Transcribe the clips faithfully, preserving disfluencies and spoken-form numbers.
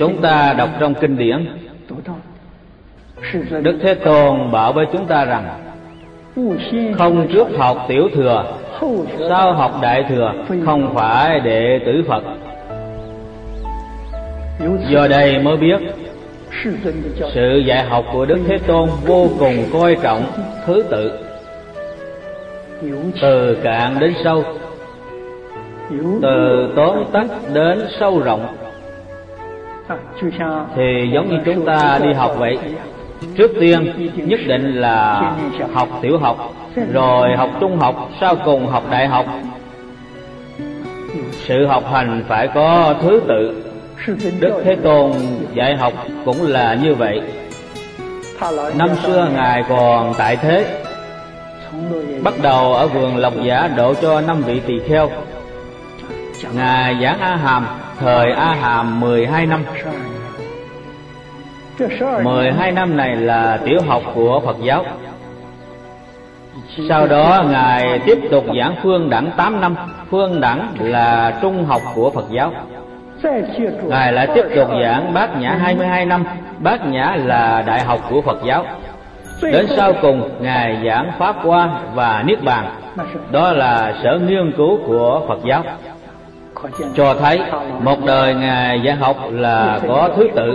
chúng ta đọc trong kinh điển, Đức Thế Tôn bảo với chúng ta rằng không trước học tiểu thừa, sau học đại thừa, không phải đệ tử Phật. Do đây mới biết sự dạy học của Đức Thế Tôn vô cùng coi trọng thứ tự, từ cạn đến sâu, từ tóm tắt đến sâu rộng. Thì giống như chúng ta đi học vậy, trước tiên nhất định là học tiểu học, rồi học trung học, sau cùng học đại học. Sự học hành phải có thứ tự. Đức Thế Tôn dạy học cũng là như vậy. Năm xưa Ngài còn tại thế, bắt đầu ở vườn Lộc Giả độ cho năm vị tỳ kheo. Ngài giảng A Hàm, thời A Hàm mười hai năm. Mười hai năm này là tiểu học của Phật giáo. Sau đó Ngài tiếp tục giảng Phương Đẳng tám năm. Phương Đẳng là trung học của Phật giáo. Ngài lại tiếp tục giảng Bát Nhã hai mươi hai năm. Bát Nhã là đại học của Phật giáo. Đến sau cùng Ngài giảng Pháp Hoa và Niết Bàn, đó là sở nghiên cứu của Phật giáo. Cho thấy một đời Ngài dạy học là có thứ tự,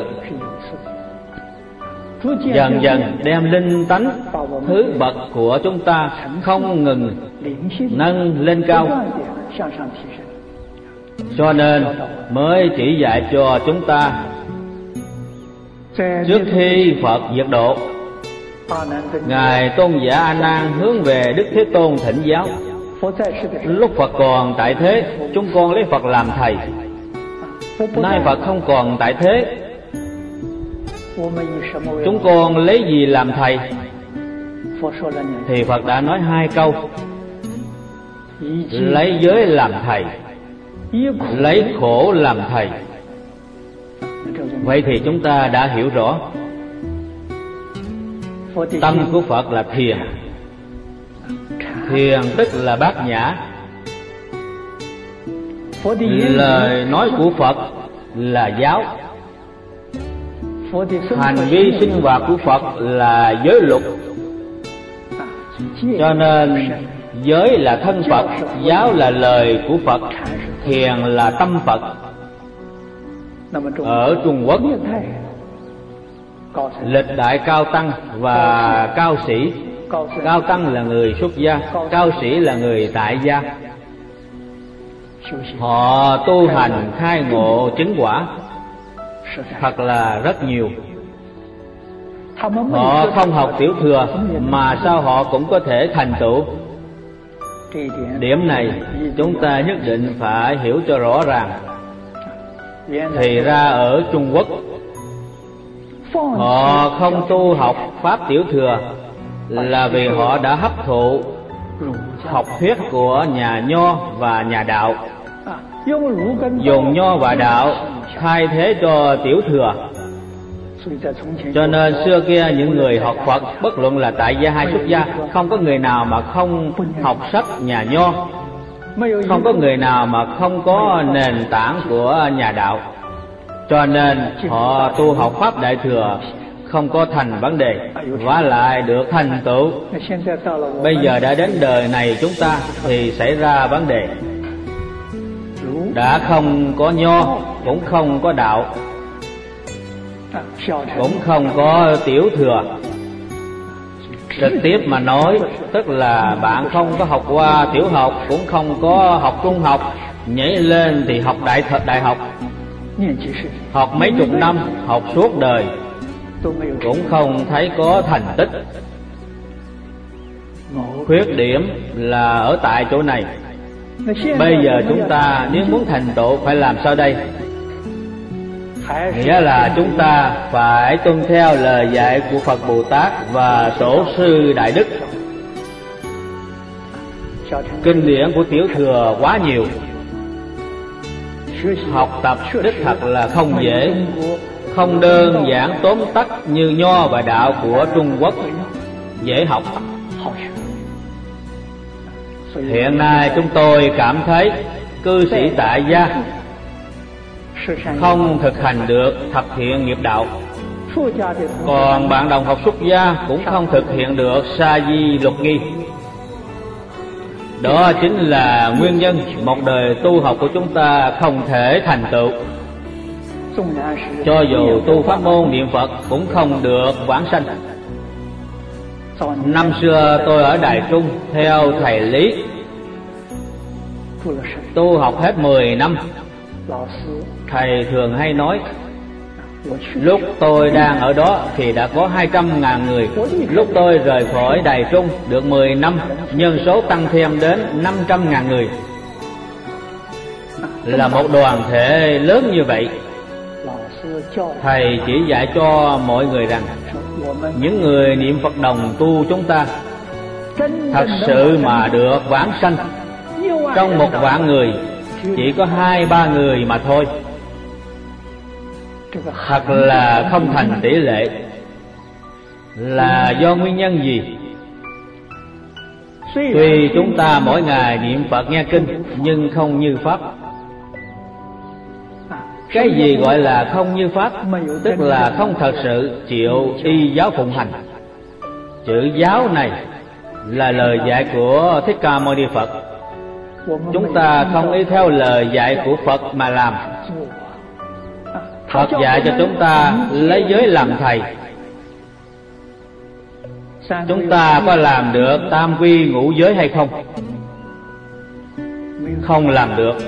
dần dần đem linh tánh thứ bậc của chúng ta không ngừng nâng lên cao. Cho nên mới chỉ dạy cho chúng ta trước khi Phật diệt độ, Ngài Tôn giả A Nan hướng về Đức Thế Tôn thỉnh giáo. Lúc Phật còn tại thế, chúng con lấy Phật làm thầy. Nay Phật không còn tại thế, chúng con lấy gì làm thầy? Thì Phật đã nói hai câu: lấy giới làm thầy, lấy khổ làm thầy. Vậy thì chúng ta đã hiểu rõ, tâm của Phật là thiền. Thiền tức là bát nhã. Lời nói của Phật là giáo. Hành vi sinh hoạt của Phật là giới luật. Cho nên giới là thân Phật, giáo là lời của Phật, thiền là tâm Phật. Ở Trung Quốc, lịch đại cao tăng và cao sĩ. Cao tăng là người xuất gia, cao sĩ là người tại gia. Họ tu hành khai ngộ chứng quả thật là rất nhiều. Họ không học tiểu thừa mà sao họ cũng có thể thành tựu. Điểm này chúng ta nhất định phải hiểu cho rõ ràng. Thì ra ở Trung Quốc, họ không tu học pháp tiểu thừa là vì họ đã hấp thụ học thuyết của nhà Nho và nhà Đạo, dùng Nho và Đạo thay thế cho tiểu thừa. Cho nên xưa kia những người học Phật, bất luận là tại gia hay xuất gia, không có người nào mà không học sách nhà Nho, không có người nào mà không có nền tảng của nhà Đạo. Cho nên họ tu học pháp đại thừa không có thành vấn đề, vả lại được thành tựu. Bây giờ đã đến đời này chúng ta thì xảy ra vấn đề. Đã không có Nho, cũng không có Đạo, cũng không có tiểu thừa. Trực tiếp mà nói, tức là bạn không có học qua tiểu học, cũng không có học trung học, nhảy lên thì học đại thật đại học. Học mấy chục năm, học suốt đời, cũng không thấy có thành tích. Khuyết điểm là ở tại chỗ này. Bây giờ chúng ta nếu muốn thành tựu phải làm sao đây? Nghĩa là chúng ta phải tuân theo lời dạy của Phật Bồ Tát và Tổ sư Đại Đức. Kinh điển của tiểu thừa quá nhiều, học tập đích thật là không dễ, không đơn giản tóm tắt như Nho và Đạo của Trung Quốc dễ học. Hiện nay chúng tôi cảm thấy cư sĩ tại gia không thực hành được thập thiện nghiệp đạo. Còn bạn đồng học xuất gia cũng không thực hiện được sa di luật nghi. Đó chính là nguyên nhân một đời tu học của chúng ta không thể thành tựu. Cho dù tu pháp môn niệm Phật cũng không được vãng sanh. Năm xưa tôi ở Đài Trung theo thầy Lý, tu học hết mười năm. Thầy thường hay nói, lúc tôi đang ở đó thì đã có hai trăm ngàn người. Lúc tôi rời khỏi Đài Trung được mười năm, nhân số tăng thêm đến năm trăm ngàn người. Là một đoàn thể lớn như vậy. Thầy chỉ dạy cho mọi người rằng, những người niệm Phật đồng tu chúng ta thật sự mà được vãng sanh, trong một vạn người chỉ có hai ba người mà thôi. Thật là không thành tỷ lệ. Là do nguyên nhân gì? Tuy chúng ta mỗi ngày niệm Phật nghe kinh nhưng không như Pháp. Cái gì gọi là không như Pháp? Tức là không thật sự chịu y giáo phụng hành. Chữ giáo này là lời dạy của Thích Ca Mâu Ni Phật. Chúng ta không y theo lời dạy của Phật mà làm. Phật dạy cho chúng ta lấy giới làm thầy. Chúng ta có làm được tam quy ngũ giới hay không? Không làm được.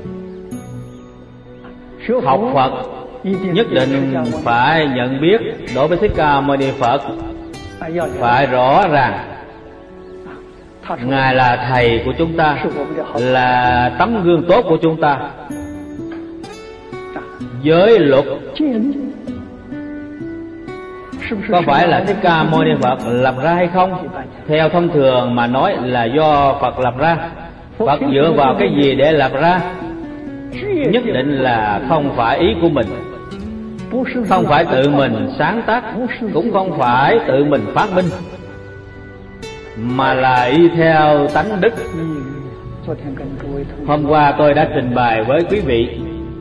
Học Phật nhất định phải nhận biết đối với Thích Ca Mâu Ni Phật, phải rõ ràng Ngài là thầy của chúng ta, là tấm gương tốt của chúng ta. Giới luật có phải là Thích Ca Mâu Ni Phật lập ra hay không? Theo thông thường mà nói là do Phật lập ra. Phật dựa vào cái gì để lập ra? Nhất định là không phải ý của mình, không phải tự mình sáng tác, cũng không phải tự mình phát minh, mà là y theo tánh đức. Hôm qua tôi đã trình bày với quý vị,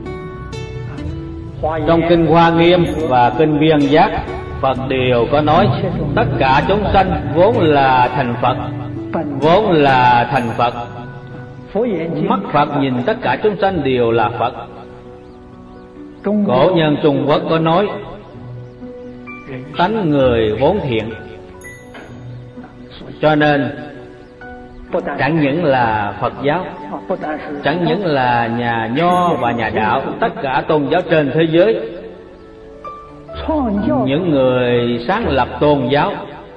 trong kinh Hoa Nghiêm và kinh Viên Giác, Phật đều có nói tất cả chúng sanh vốn là thành Phật, vốn là thành Phật. Mắt Phật nhìn tất cả chúng sanh đều là Phật. Cổ nhân Trung Quốc có nói tánh người vốn thiện. Cho nên chẳng những là Phật giáo, chẳng những là nhà Nho và nhà Đạo, tất cả tôn giáo trên thế giới, những người sáng lập tôn giáo,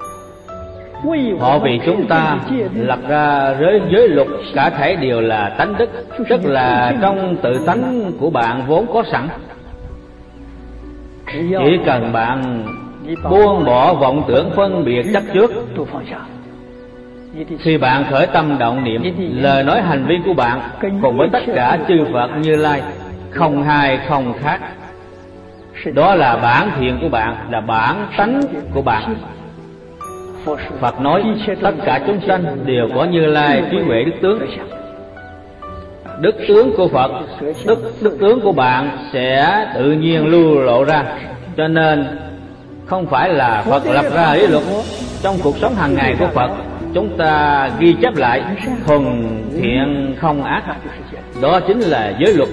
họ vì chúng ta lập ra giới giới luật, cả thảy đều là tánh đức, tức là trong tự tánh của bạn vốn có sẵn. Chỉ cần bạn buông bỏ vọng tưởng phân biệt chấp trước, khi bạn khởi tâm động niệm, lời nói hành vi của bạn cùng với tất cả chư Phật Như Lai không hai không khác. Đó là bản thiện của bạn, là bản tánh của bạn. Phật nói tất cả chúng sanh đều có Như Lai trí huệ đức tướng. Đức tướng của Phật, đức, đức tướng của bạn sẽ tự nhiên lưu lộ ra. Cho nên không phải là Phật lập ra ý luật. Trong cuộc sống hàng ngày của Phật, chúng ta ghi chép lại thuần thiện không ác. Đó chính là giới luật.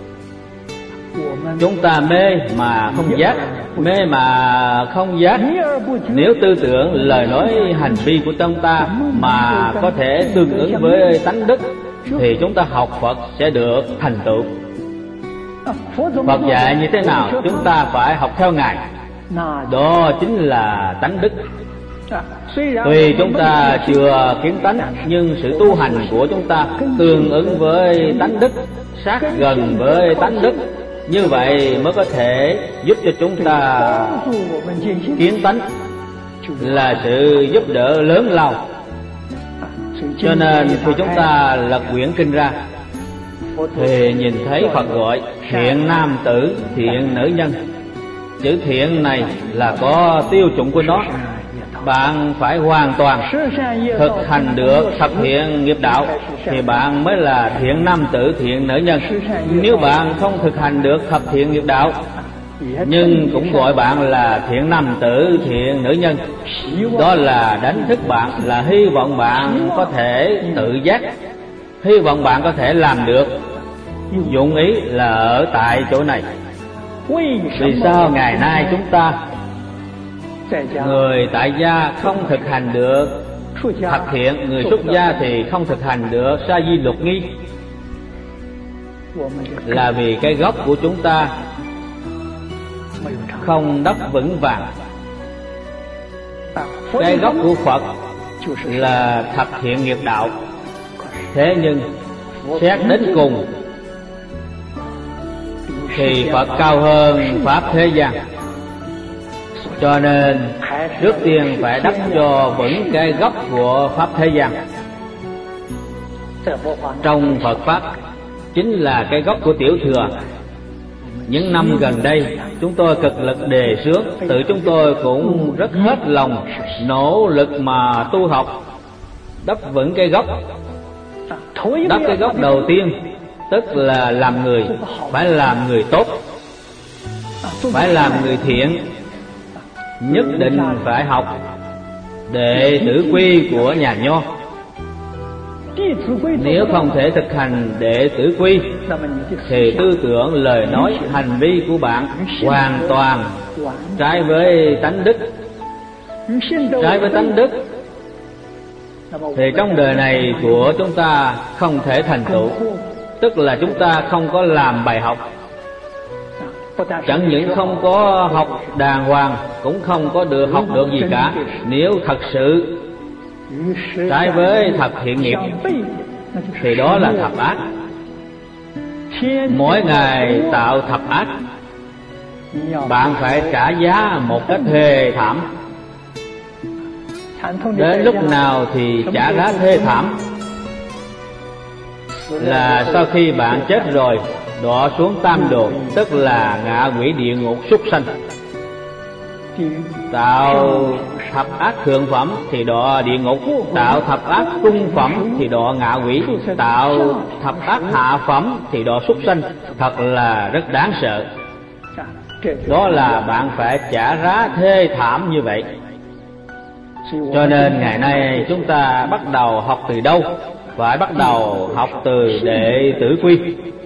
Chúng ta mê mà không giác, mê mà không giác. Nếu tư tưởng, lời nói, hành vi của chúng ta mà có thể tương ứng với tánh đức, thì chúng ta học Phật sẽ được thành tựu. Phật dạy như thế nào, chúng ta phải học theo Ngài. Đó chính là tánh đức. Tuy chúng ta chưa kiến tánh, nhưng sự tu hành của chúng ta tương ứng với tánh đức, sát gần với tánh đức. Như vậy mới có thể giúp cho chúng ta kiến tánh, là sự giúp đỡ lớn lao. Cho nên khi chúng ta lật quyển kinh ra thì nhìn thấy Phật gọi thiện nam tử, thiện nữ nhân. Chữ thiện này là có tiêu chuẩn của nó, bạn phải hoàn toàn thực hành được thực hiện nghiệp đạo thì bạn mới là thiện nam tử, thiện nữ nhân. Nếu bạn không thực hành được thực hiện nghiệp đạo nhưng cũng gọi bạn là thiện nam tử, thiện nữ nhân, đó là đánh thức bạn, là hy vọng bạn có thể tự giác, hy vọng bạn có thể làm được. Dụng ý là ở tại chỗ này. Vì sao ngày nay chúng ta người tại gia không thực hành được thực hiện, người xuất gia thì không thực hành được sa di luật nghi? Là vì cái gốc của chúng ta không đắp vững vàng. Cái gốc của Phật là thực hiện nghiệp đạo, thế nhưng xét đến cùng thì Phật cao hơn pháp thế gian, cho nên trước tiên phải đắp cho vững cái gốc của pháp thế gian. Trong Phật pháp chính là cái gốc của tiểu thừa. Những năm gần đây chúng tôi cực lực đề xướng, tự chúng tôi cũng rất hết lòng nỗ lực mà tu học, đắp vững cái gốc. Đắp cái gốc đầu tiên tức là làm người, phải làm người tốt, phải làm người thiện, nhất định phải học đệ tử quy của nhà Nho. Nếu không thể thực hành đệ tử quy thì tư tưởng, lời nói, hành vi của bạn hoàn toàn trái với tánh đức. Trái với tánh đức thì trong đời này của chúng ta không thể thành tựu, tức là chúng ta không có làm bài học. Chẳng những không có học đàng hoàng, cũng không có được học được gì cả. Nếu thật sự trái với thật hiện nghiệp thì đó là thập ác. Mỗi ngày tạo thập ác, bạn phải trả giá một cách thê thảm. Đến lúc nào thì trả giá thê thảm? Là sau khi bạn chết rồi, đọa xuống tam đồ, tức là ngạ quỷ địa ngục súc sanh. Tạo thập ác thượng phẩm thì đọa địa ngục, tạo thập ác trung phẩm thì đọa ngạ quỷ, tạo thập ác hạ phẩm thì đọa súc sanh. Thật là rất đáng sợ. Đó là bạn phải trả giá thê thảm như vậy. Cho nên ngày nay chúng ta bắt đầu học từ đâu? Phải bắt đầu học từ đệ tử quy.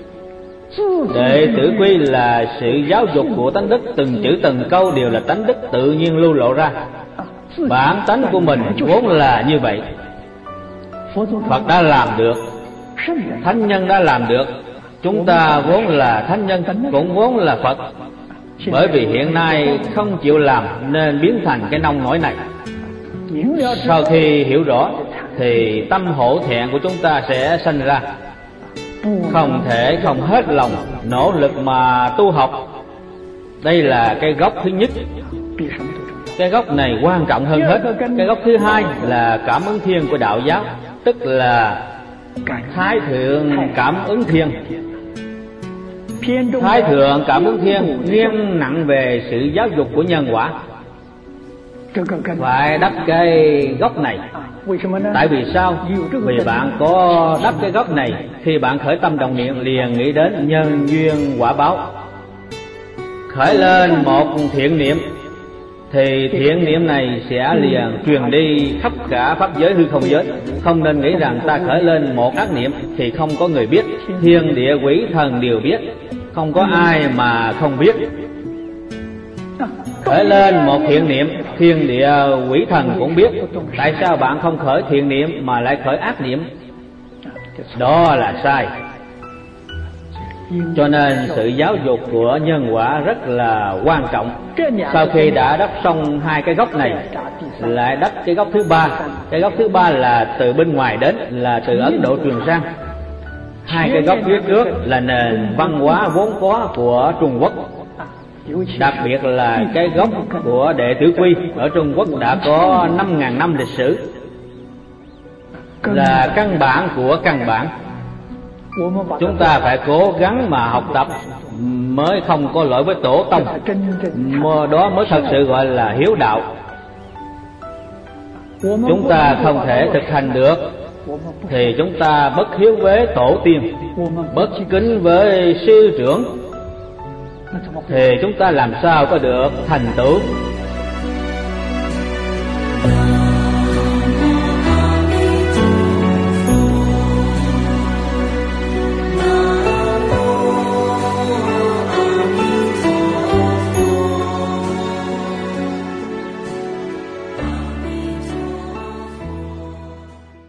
Đệ tử quy là sự giáo dục của tánh đức, từng chữ từng câu đều là tánh đức tự nhiên lưu lộ ra. Bản tánh của mình vốn là như vậy. Phật đã làm được, thánh nhân đã làm được. Chúng ta vốn là thánh nhân, cũng vốn là Phật. Bởi vì hiện nay không chịu làm nên biến thành cái nông nổi này. Sau khi hiểu rõ thì tâm hổ thẹn của chúng ta sẽ sanh ra. Không thể không hết lòng nỗ lực mà tu học. Đây là cái gốc thứ nhất. Cái gốc này quan trọng hơn hết. Cái gốc thứ hai là cảm ứng thiên của đạo giáo, tức là Thái thượng cảm ứng thiên. Thái thượng cảm ứng thiên nghiêm nặng về sự giáo dục của nhân quả. Phải đắp cái gốc này. Tại vì sao? Vì bạn có đắp cái gốc này, khi bạn khởi tâm đồng niệm liền nghĩ đến nhân duyên quả báo. Khởi lên một thiện niệm thì thiện niệm này sẽ liền truyền đi khắp cả pháp giới hư không giới. Không nên nghĩ rằng ta khởi lên một ác niệm thì không có người biết. Thiên địa quỷ thần đều biết, không có ai mà không biết. Khởi lên một thiện niệm, thiên địa quỷ thần cũng biết. Tại sao bạn không khởi thiện niệm mà lại khởi ác niệm? Đó là sai. Cho nên sự giáo dục của nhân quả rất là quan trọng. Sau khi đã đắp xong hai cái gốc này, lại đắp cái gốc thứ ba. Cái gốc thứ ba là từ bên ngoài đến, là từ Ấn Độ truyền sang. Hai cái gốc phía trước là nền văn hóa vốn có của Trung Quốc. Đặc biệt là cái gốc của đệ tử quy ở Trung Quốc đã có năm ngàn năm lịch sử, là căn bản của căn bản. Chúng ta phải cố gắng mà học tập mới không có lỗi với tổ tông. Đó mới thật sự gọi là hiếu đạo. chúng ta không thể thực hành được, thì chúng ta bất hiếu với tổ tiên, bất kính với sư trưởng, thì chúng ta làm sao có được thành tựu?